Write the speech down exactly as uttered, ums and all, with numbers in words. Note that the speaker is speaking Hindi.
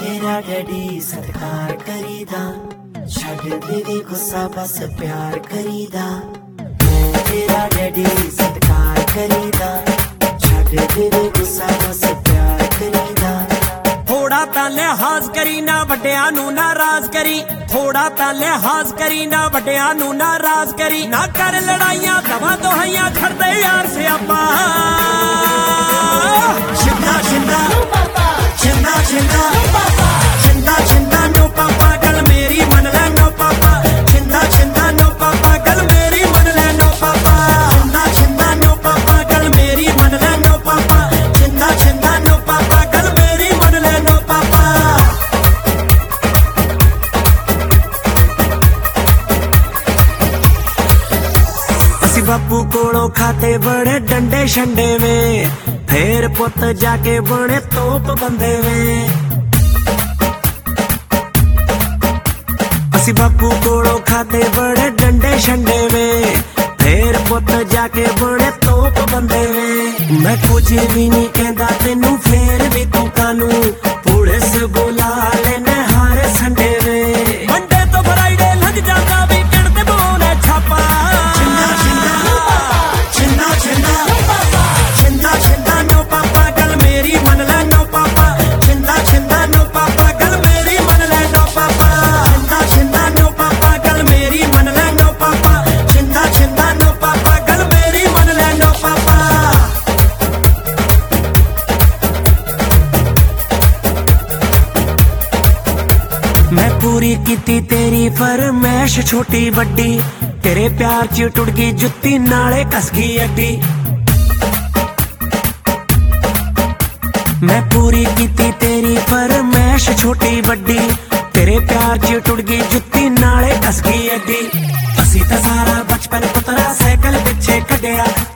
तेरा डैडी सत्कार करीदा, छड़ दे गुस्सा बस प्यार करीदा। मैं तेरा डैडी सत्कार करीदा, छड़ दे गुस्सा बस प्यार करीदा। थोड़ा ता लिहाज करी ना वड्डियां नू नाराज करी, थोड़ा ता लिहाज करी ना वड्डियां नू नाराज करी। ना कर लड़ाइयां दवा दोहाइयां छड़दे यार स्यापा। छिंदा छिंदा छिंदा छिंदा छिंदा छिंदा नो पापा गल मेरी मन ले नो पापा। छिंदा छिंदा नो पापा गल मेरी मन ले नो पापा। छिंदा छिंदा नो पापा गल मेरी मन ले नो पापा। छिंदा छिंदा नो पापा गल मेरी मन ले नो पापा। असी बापू कोलों खाते बड़े डंडे शंडे में, फिर पुत जाके बने तोप बंदे में। असी बापू कोलों खाते बड़े डंडे शंडे में, फिर पुत जाके बने तोप बंदे में। मैं कुछ भी नहीं कहता तेनू फिर भी तू कानू पुलिस बुला लेने हर संडे में। मंडे तो फ्राइडे लग जाता वीकेंड ते बोने छापा। छिंदा छिंदा छिंदा छिंदा छिंदा छिंदा नो पापा गल मेरी मन ले नो पापा। छिंदा छिंदा नो पापा गल मेरी मन ले नो पापा। छिंदा छिंदा नो पापा गल मेरी मन ले नो पापा। छिंदा छिंदा नो पापा गल मेरी मन ले नो पापा। मैं पूरी कीती तेरी फरमैश छोटी बड्डी, तेरे प्यार च टुट गई जुत्ती नाले कस गई अड्डी। मैं पूरी कीती तेरी फरमैश छोटी बड्डी, तेरे प्यार च टुट गई जुत्ती नाले कस गई अड्डी। असी तो सारा बचपन पुतरा साइकिल पिछे कड्डिया,